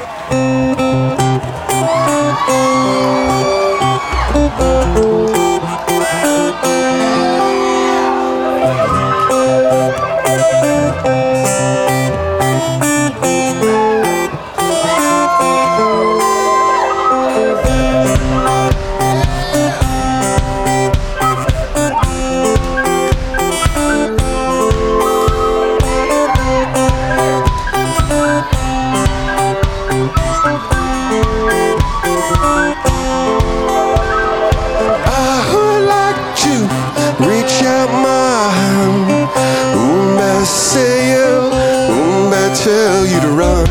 Reach out my hand, I say you, I tell you to run.